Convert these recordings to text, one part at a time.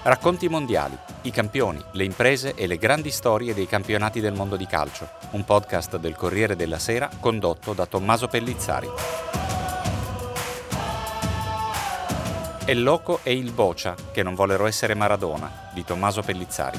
Racconti mondiali, i campioni, le imprese e le grandi storie dei campionati del mondo di calcio. Un podcast del Corriere della Sera condotto da Tommaso Pellizzari. El Loco e il Bocia, che non vollero essere Maradona, di Tommaso Pellizzari.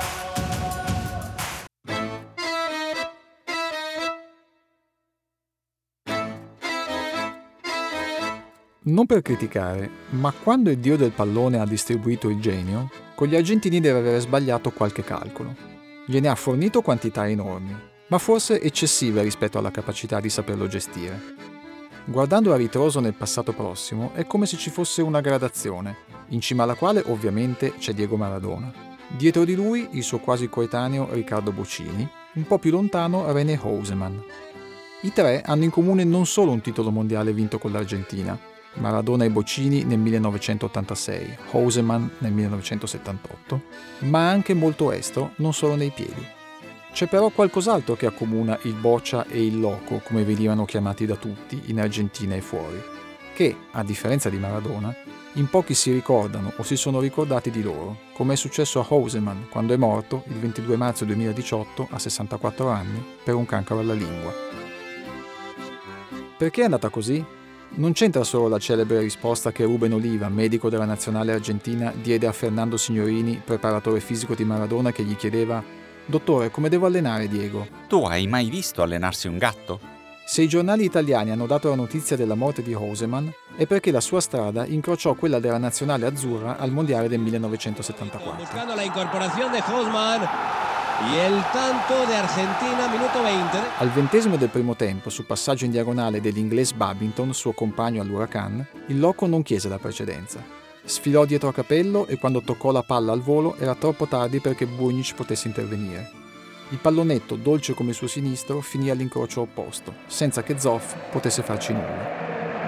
Non per criticare, ma quando il dio del pallone ha distribuito il genio, con gli argentini deve avere sbagliato qualche calcolo. Gliene ha fornito quantità enormi, ma forse eccessive rispetto alla capacità di saperlo gestire. Guardando a ritroso nel passato prossimo, è come se ci fosse una gradazione, in cima alla quale ovviamente c'è Diego Maradona. Dietro di lui il suo quasi coetaneo Riccardo Bochini, un po' più lontano René Houseman. I tre hanno in comune non solo un titolo mondiale vinto con l'Argentina, Maradona e Bochini nel 1986, Houseman nel 1978, ma anche molto estro, non solo nei piedi. C'è però qualcos'altro che accomuna il Bocia e il Loco, come venivano chiamati da tutti, in Argentina e fuori, che, a differenza di Maradona, in pochi si ricordano o si sono ricordati di loro, come è successo a Houseman quando è morto il 22 marzo 2018 a 64 anni per un cancro alla lingua. Perché è andata così? Non c'entra solo la celebre risposta che Ruben Oliva, medico della nazionale argentina, diede a Fernando Signorini, preparatore fisico di Maradona, che gli chiedeva: «Dottore, come devo allenare Diego?» Tu hai mai visto allenarsi un gatto? Se i giornali italiani hanno dato la notizia della morte di Houseman è perché la sua strada incrociò quella della nazionale azzurra al mondiale del 1974. Buscando la incorporazione di Houseman. E il tanto di Argentina, minuto 20. Al 20° del primo tempo, su passaggio in diagonale dell'inglese Babington, suo compagno all'Huracan, il Loco non chiese la precedenza. Sfilò dietro a capello e quando toccò la palla al volo era troppo tardi perché Bunic potesse intervenire. Il pallonetto, dolce come il suo sinistro, finì all'incrocio opposto, senza che Zoff potesse farci nulla.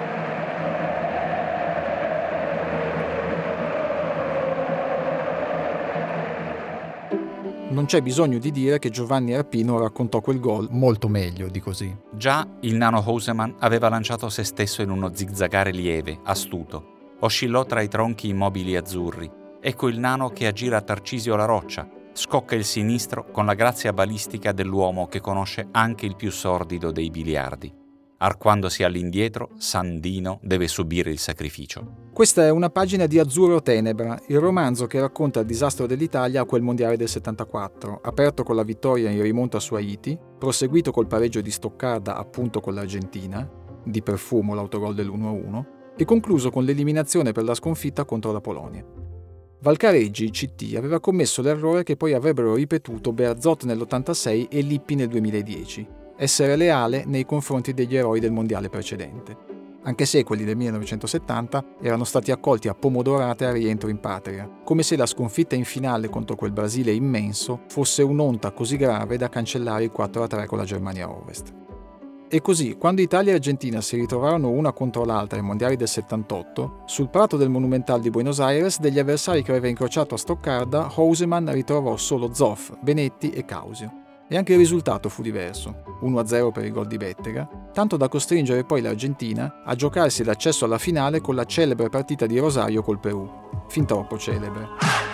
Non c'è bisogno di dire che Giovanni Arpino raccontò quel gol molto meglio di così. Già il nano Houseman aveva lanciato se stesso in uno zigzagare lieve, astuto. Oscillò tra i tronchi immobili azzurri. Ecco il nano che aggira Tarcisio La Roccia. Scocca il sinistro con la grazia balistica dell'uomo che conosce anche il più sordido dei biliardi. Arcuandosi all'indietro, Sandino deve subire il sacrificio. Questa è una pagina di Azzurro Tenebra, il romanzo che racconta il disastro dell'Italia a quel mondiale del 74, aperto con la vittoria in rimonta su Haiti, proseguito col pareggio di Stoccarda appunto con l'Argentina, di Perfumo l'autogol dell'1-1, e concluso con l'eliminazione per la sconfitta contro la Polonia. Valcareggi, CT, aveva commesso l'errore che poi avrebbero ripetuto Bearzot nell'86 e Lippi nel 2010, essere leale nei confronti degli eroi del mondiale precedente, anche se quelli del 1970 erano stati accolti a pomodorate al rientro in patria, come se la sconfitta in finale contro quel Brasile immenso fosse un'onta così grave da cancellare il 4-3 con la Germania Ovest. E così, quando Italia e Argentina si ritrovarono una contro l'altra ai mondiali del 78, sul prato del Monumental di Buenos Aires, degli avversari che aveva incrociato a Stoccarda, Houseman ritrovò solo Zoff, Benetti e Causio. E anche il risultato fu diverso, 1-0 per il gol di Bettega, tanto da costringere poi l'Argentina a giocarsi l'accesso alla finale con la celebre partita di Rosario col Perù, fin troppo celebre.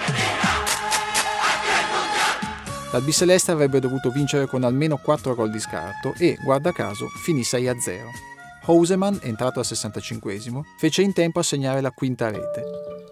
L'Albiceleste avrebbe dovuto vincere con almeno 4 gol di scarto e, guarda caso, finì 6-0. Houseman, entrato al 65°, fece in tempo a segnare la quinta rete.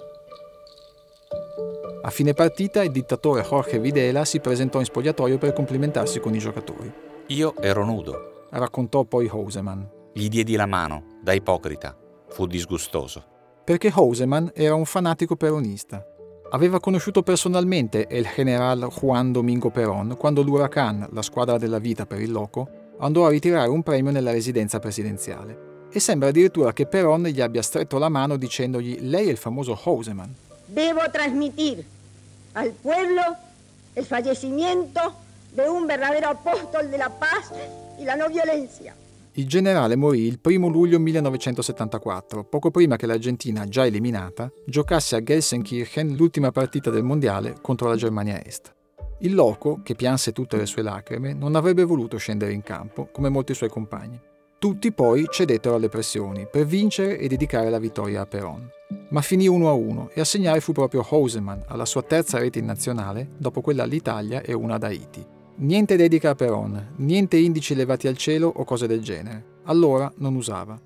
A fine partita il dittatore Jorge Videla si presentò in spogliatoio per complimentarsi con i giocatori. Io ero nudo, raccontò poi Houseman. Gli diedi la mano, da ipocrita. Fu disgustoso. Perché Houseman era un fanatico peronista. Aveva conosciuto personalmente el general Juan Domingo Perón quando l'Huracan, la squadra della vita per il Loco, andò a ritirare un premio nella residenza presidenziale. E sembra addirittura che Perón gli abbia stretto la mano dicendogli: «Lei è il famoso Houseman». Debo transmitir al pueblo el fallecimiento de un verdadero apóstol de la paz y la no violencia. Il generale morì il 1 luglio 1974, poco prima che l'Argentina, già eliminata, giocasse a Gelsenkirchen l'ultima partita del mondiale contro la Germania Est. Il Loco, che pianse tutte le sue lacrime, non avrebbe voluto scendere in campo, come molti suoi compagni. Tutti poi cedettero alle pressioni per vincere e dedicare la vittoria a Perón. ma finì 1-1 e a segnare fu proprio Houseman alla sua terza rete in nazionale dopo quella all'Italia e una ad Haiti. Niente dedica a Peron, niente indici levati al cielo o cose del genere. Allora non usava.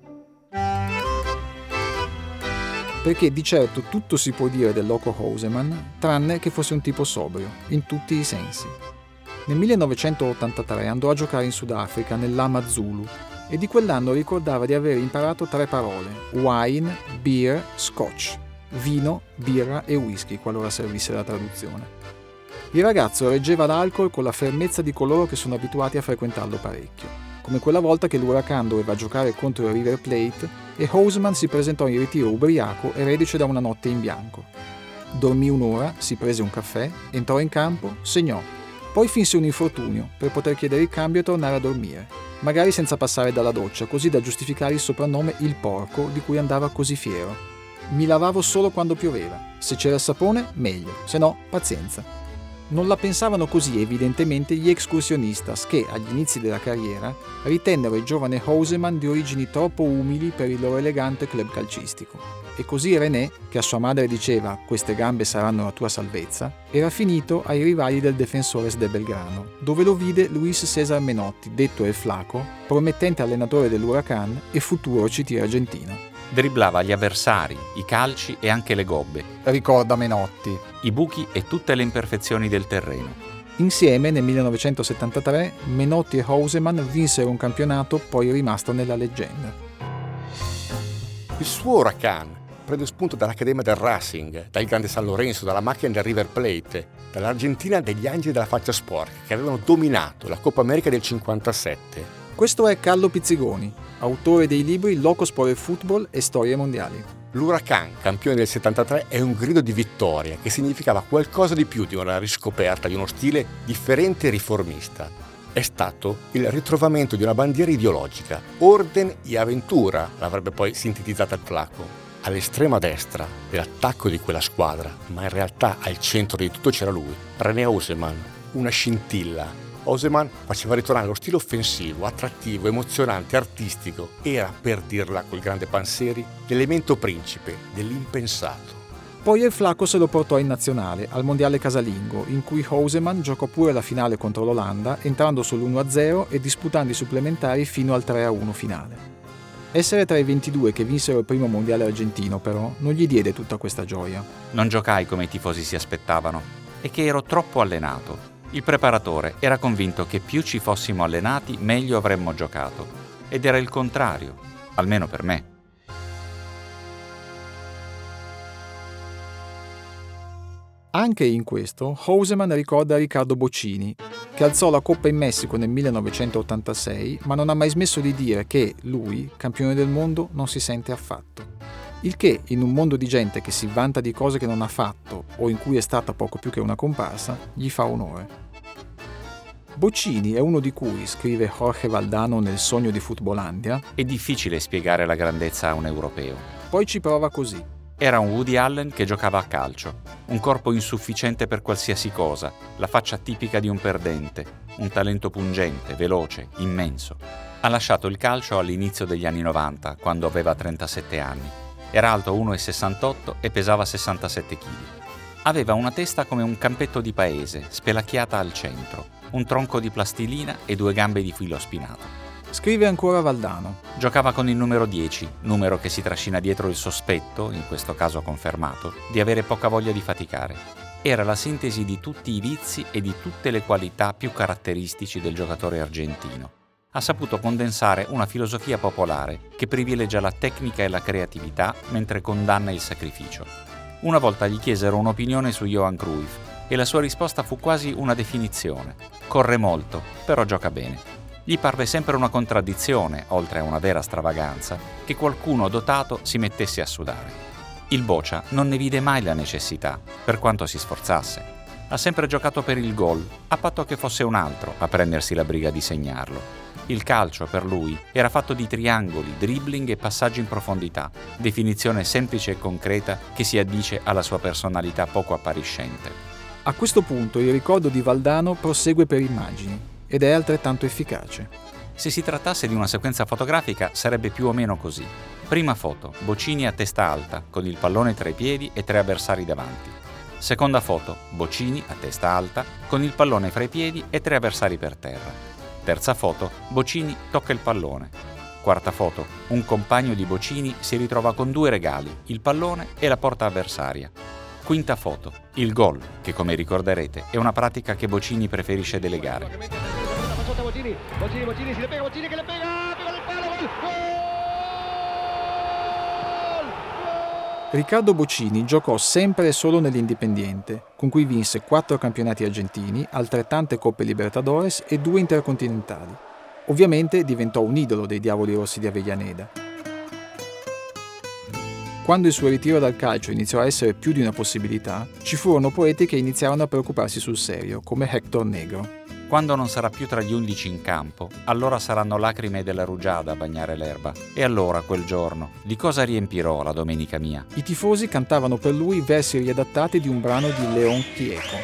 Perché di certo tutto si può dire del loco Houseman, tranne che fosse un tipo sobrio, in tutti i sensi. Nel 1983 andò a giocare in Sudafrica nell'Ama Zulu e di quell'anno ricordava di aver imparato 3 parole: wine, beer, scotch, vino, birra e whisky, qualora servisse la traduzione. Il ragazzo reggeva l'alcol con la fermezza di coloro che sono abituati a frequentarlo parecchio, come quella volta che l'Huracan doveva giocare contro il River Plate e Houseman si presentò in ritiro ubriaco e reduce da una notte in bianco. Dormì un'ora, si prese un caffè, entrò in campo, segnò. Poi finse un infortunio per poter chiedere il cambio e tornare a dormire, magari senza passare dalla doccia, così da giustificare il soprannome Il Porco di cui andava così fiero. Mi lavavo solo quando pioveva. Se c'era il sapone, meglio, se no, pazienza. Non la pensavano così evidentemente gli excursionistas che, agli inizi della carriera, ritennero il giovane Houseman di origini troppo umili per il loro elegante club calcistico. E così René, che a sua madre diceva «queste gambe saranno la tua salvezza», era finito ai rivali del Defensores de Belgrano, dove lo vide Luis César Menotti, detto El Flaco, promettente allenatore dell'Huracan e futuro CT argentino. Dribblava gli avversari, i calci e anche le gobbe. Ricorda Menotti. I buchi e tutte le imperfezioni del terreno. Insieme, nel 1973, Menotti e Houseman vinsero un campionato poi rimasto nella leggenda. Il suo Huracan prende spunto dall'Accademia del Racing, dal Grande San Lorenzo, dalla macchina del River Plate, dall'Argentina degli Angeli della Faccia Sporca, che avevano dominato la Coppa America del 57. Questo è Carlo Pizzigoni, autore dei libri Locos por el Football e Storie Mondiali. L'Huracan, campione del 73, è un grido di vittoria che significava qualcosa di più di una riscoperta di uno stile differente e riformista. È stato il ritrovamento di una bandiera ideologica, Orden y Aventura, l'avrebbe poi sintetizzata il Flaco, all'estrema destra dell'attacco di quella squadra, ma in realtà al centro di tutto c'era lui, René Houseman, una scintilla. Houseman faceva ritornare lo stile offensivo, attrattivo, emozionante, artistico. Era, per dirla col grande Panseri, l'elemento principe dell'impensato. Poi il Flaco se lo portò in nazionale, al mondiale casalingo, in cui Houseman giocò pure la finale contro l'Olanda, entrando sull'1-0 e disputando i supplementari fino al 3-1 finale. Essere tra i 22 che vinsero il primo mondiale argentino, però, non gli diede tutta questa gioia. Non giocai come i tifosi si aspettavano, e che ero troppo allenato. Il preparatore era convinto che più ci fossimo allenati, meglio avremmo giocato. Ed era il contrario, almeno per me. Anche in questo, Houseman ricorda Riccardo Boccini, che alzò la Coppa in Messico nel 1986, ma non ha mai smesso di dire che lui, campione del mondo, non si sente affatto. Il che, in un mondo di gente che si vanta di cose che non ha fatto o in cui è stata poco più che una comparsa, gli fa onore. Boccini è uno di cui, scrive Jorge Valdano nel Sogno di Footballandia, è difficile spiegare la grandezza a un europeo. Poi ci prova così. Era un Woody Allen che giocava a calcio, un corpo insufficiente per qualsiasi cosa, la faccia tipica di un perdente, un talento pungente, veloce, immenso. Ha lasciato il calcio all'inizio degli anni 90, quando aveva 37 anni. Era alto 1,68 e pesava 67 kg. Aveva una testa come un campetto di paese, spelacchiata al centro, un tronco di plastilina e 2 gambe di filo spinato. Scrive ancora Valdano. Giocava con il numero 10, numero che si trascina dietro il sospetto, in questo caso confermato, di avere poca voglia di faticare. Era la sintesi di tutti i vizi e di tutte le qualità più caratteristici del giocatore argentino. Ha saputo condensare una filosofia popolare che privilegia la tecnica e la creatività mentre condanna il sacrificio. Una volta gli chiesero un'opinione su Johan Cruyff e la sua risposta fu quasi una definizione. Corre molto, però gioca bene. Gli parve sempre una contraddizione, oltre a una vera stravaganza, che qualcuno dotato si mettesse a sudare. Il Boccia non ne vide mai la necessità, per quanto si sforzasse. Ha sempre giocato per il gol, a patto che fosse un altro a prendersi la briga di segnarlo. Il calcio, per lui, era fatto di triangoli, dribbling e passaggi in profondità, definizione semplice e concreta che si addice alla sua personalità poco appariscente. A questo punto il ricordo di Valdano prosegue per immagini, ed è altrettanto efficace. Se si trattasse di una sequenza fotografica sarebbe più o meno così. Prima foto, Boccini a testa alta, con il pallone tra i piedi e 3 avversari davanti. Seconda foto, Boccini a testa alta, con il pallone fra i piedi e 3 avversari per terra. Terza foto, Boccini tocca il pallone. Quarta foto, un compagno di Boccini si ritrova con 2 regali, il pallone e la porta avversaria. Quinta foto, il gol, che come ricorderete è una pratica che Boccini preferisce delegare. Boccini, si le pega, Boccini che le pega il palo, gol! Riccardo Boccini giocò sempre e solo nell'Independiente, con cui vinse 4 campionati argentini, altrettante Coppe Libertadores e 2 intercontinentali. Ovviamente diventò un idolo dei Diavoli Rossi di Avellaneda. Quando il suo ritiro dal calcio iniziò a essere più di una possibilità, ci furono poeti che iniziarono a preoccuparsi sul serio, come Héctor Negro. Quando non sarà più tra gli 11 in campo, allora saranno lacrime della rugiada a bagnare l'erba. E allora, quel giorno, di cosa riempirò la domenica mia? I tifosi cantavano per lui versi riadattati di un brano di León Gieco.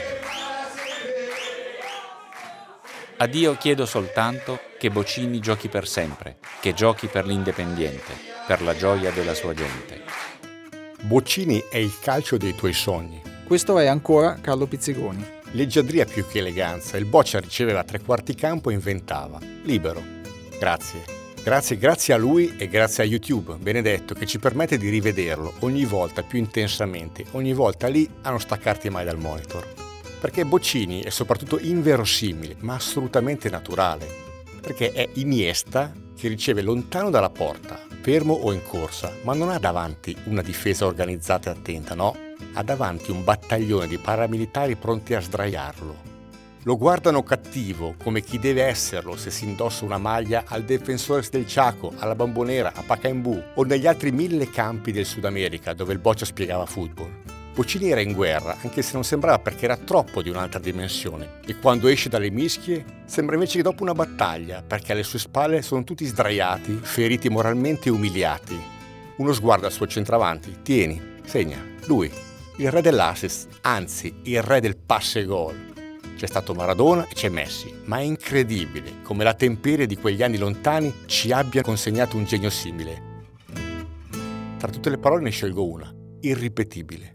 A Dio chiedo soltanto che Boccini giochi per sempre, che giochi per l'Independiente, per la gioia della sua gente. Boccini è il calcio dei tuoi sogni. Questo è ancora Carlo Pizzigoni. Leggiadria più che eleganza, il Boccia riceveva 3/4 campo e inventava. Libero. Grazie a lui e grazie a YouTube, benedetto, che ci permette di rivederlo ogni volta più intensamente, ogni volta lì a non staccarti mai dal monitor. Perché Boccini è soprattutto inverosimile, ma assolutamente naturale. Perché è Iniesta che riceve lontano dalla porta, fermo o in corsa, ma non ha davanti una difesa organizzata e attenta, no? Ha davanti un battaglione di paramilitari pronti a sdraiarlo. Lo guardano cattivo, come chi deve esserlo se si indossa una maglia al Defensores del Chaco, alla Bombonera, a Pacaembu o negli altri 1000 campi del Sud America dove il Boccia spiegava football. Boccini era in guerra, anche se non sembrava perché era troppo di un'altra dimensione. E quando esce dalle mischie, sembra invece che dopo una battaglia, perché alle sue spalle sono tutti sdraiati, feriti moralmente e umiliati. Uno sguardo al suo centravanti, tieni, segna, lui, il re dell'assist, anzi il re del passe gol. C'è stato Maradona e c'è Messi, ma è incredibile come la temperie di quegli anni lontani ci abbia consegnato un genio simile. Tra tutte le parole ne scelgo una, irripetibile.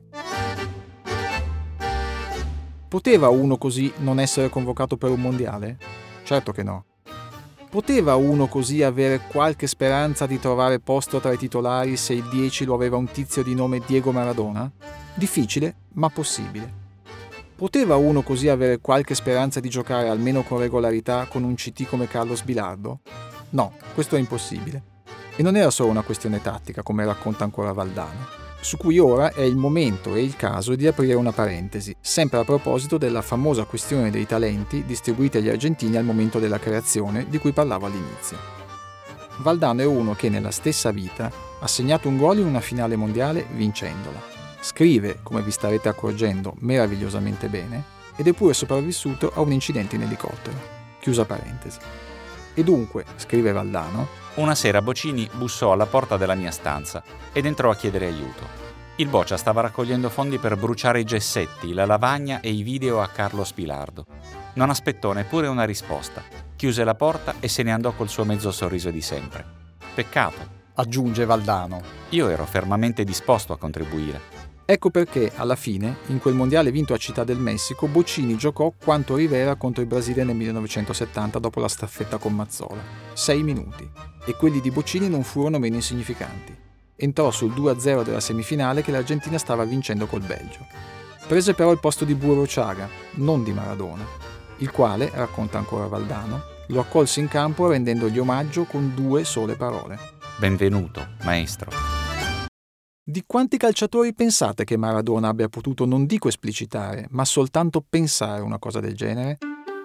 Poteva uno così non essere convocato per un mondiale? Certo che no. Poteva uno così avere qualche speranza di trovare posto tra i titolari se il 10 lo aveva un tizio di nome Diego Maradona? Difficile, ma possibile. Poteva uno così avere qualche speranza di giocare almeno con regolarità con un CT come Carlos Bilardo? No, questo è impossibile. E non era solo una questione tattica, come racconta ancora Valdano, su cui ora è il momento e il caso di aprire una parentesi, sempre a proposito della famosa questione dei talenti distribuiti agli argentini al momento della creazione di cui parlavo all'inizio. Valdano è uno che nella stessa vita ha segnato un gol in una finale mondiale vincendola. Scrive, come vi starete accorgendo, meravigliosamente bene ed è pure sopravvissuto a un incidente in elicottero. Chiusa parentesi. E dunque, scrive Valdano, una sera Boccini bussò alla porta della mia stanza ed entrò a chiedere aiuto. Il Boccia stava raccogliendo fondi per bruciare i gessetti, la lavagna e i video a Carlos Bilardo. Non aspettò neppure una risposta. Chiuse la porta e se ne andò col suo mezzo sorriso di sempre. Peccato, aggiunge Valdano. Io ero fermamente disposto a contribuire. Ecco perché, alla fine, in quel mondiale vinto a Città del Messico, Boccini giocò quanto Rivera contro il Brasile nel 1970 dopo la staffetta con Mazzola. 6 minuti. E quelli di Boccini non furono meno insignificanti. Entrò sul 2-0 della semifinale che l'Argentina stava vincendo col Belgio. Prese però il posto di Burro Chaga, non di Maradona, il quale, racconta ancora Valdano, lo accolse in campo rendendogli omaggio con 2 sole parole. Benvenuto, maestro. Di quanti calciatori pensate che Maradona abbia potuto non dico esplicitare, ma soltanto pensare una cosa del genere?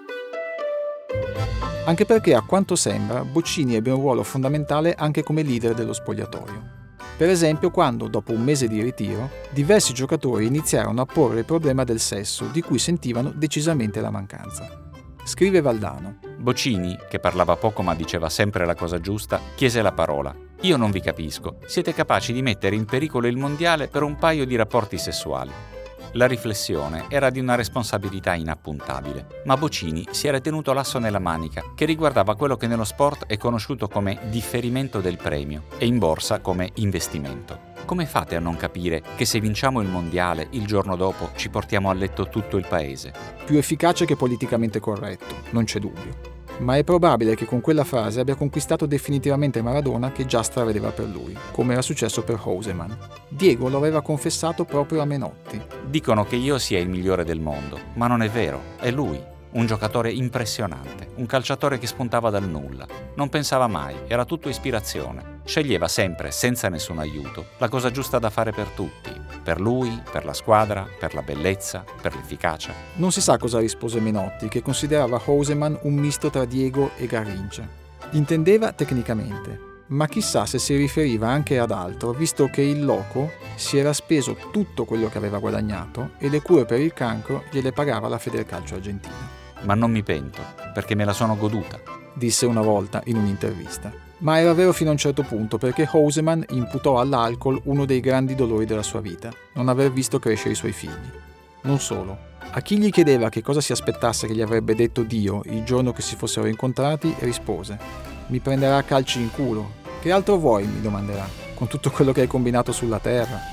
Anche perché, a quanto sembra, Boccini ebbe un ruolo fondamentale anche come leader dello spogliatoio. Per esempio quando, dopo un mese di ritiro, diversi giocatori iniziarono a porre il problema del sesso, di cui sentivano decisamente la mancanza. Scrive Valdano. Boccini, che parlava poco ma diceva sempre la cosa giusta, chiese la parola. Io non vi capisco. Siete capaci di mettere in pericolo il mondiale per un paio di rapporti sessuali. La riflessione era di una responsabilità inappuntabile, ma Bocini si era tenuto l'asso nella manica, che riguardava quello che nello sport è conosciuto come differimento del premio e in borsa come investimento. Come fate a non capire che se vinciamo il mondiale, il giorno dopo ci portiamo a letto tutto il paese? Più efficace che politicamente corretto, non c'è dubbio. Ma è probabile che con quella frase abbia conquistato definitivamente Maradona, che già stravedeva per lui, come era successo per Houseman. Diego lo aveva confessato proprio a Menotti. Dicono che io sia il migliore del mondo, ma non è vero, è lui. Un giocatore impressionante, un calciatore che spuntava dal nulla. Non pensava mai, era tutto ispirazione. Sceglieva sempre, senza nessun aiuto, la cosa giusta da fare per tutti. Per lui, per la squadra, per la bellezza, per l'efficacia. Non si sa cosa rispose Menotti, che considerava Houseman un misto tra Diego e Garrincha. Intendeva tecnicamente, ma chissà se si riferiva anche ad altro, visto che il loco si era speso tutto quello che aveva guadagnato e le cure per il cancro gliele pagava la Federcalcio Argentina. Ma non mi pento, perché me la sono goduta, disse una volta in un'intervista. Ma era vero fino a un certo punto, perché Houseman imputò all'alcol uno dei grandi dolori della sua vita, non aver visto crescere i suoi figli. Non solo. A chi gli chiedeva che cosa si aspettasse che gli avrebbe detto Dio il giorno che si fossero incontrati, rispose: «Mi prenderà a calci in culo. Che altro vuoi?» mi domanderà, con tutto quello che hai combinato sulla terra.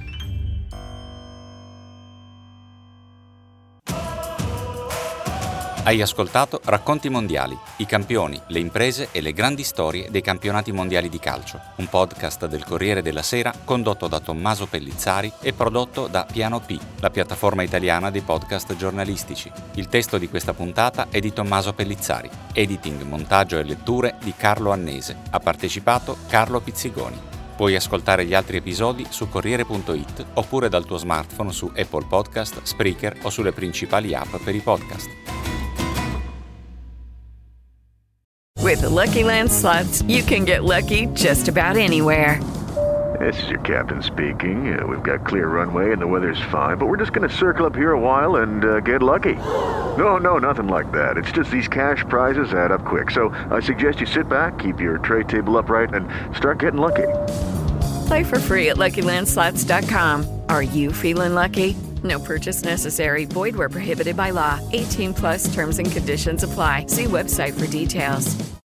Hai ascoltato Racconti Mondiali, i campioni, le imprese e le grandi storie dei campionati mondiali di calcio, un podcast del Corriere della Sera condotto da Tommaso Pellizzari e prodotto da Piano P, la piattaforma italiana dei podcast giornalistici. Il testo di questa puntata è di Tommaso Pellizzari, editing, montaggio e letture di Carlo Annese. Ha partecipato Carlo Pizzigoni. Puoi ascoltare gli altri episodi su Corriere.it oppure dal tuo smartphone su Apple Podcast, Spreaker o sulle principali app per i podcast. With the Lucky Land Slots, you can get lucky just about anywhere. This is your captain speaking. We've got clear runway and the weather's fine, but we're just going to circle up here a while and get lucky. No, nothing like that. It's just these cash prizes add up quick. So I suggest you sit back, keep your tray table upright, and start getting lucky. Play for free at LuckyLandSlots.com. Are you feeling lucky? No purchase necessary. Void where prohibited by law. 18+ terms and conditions apply. See website for details.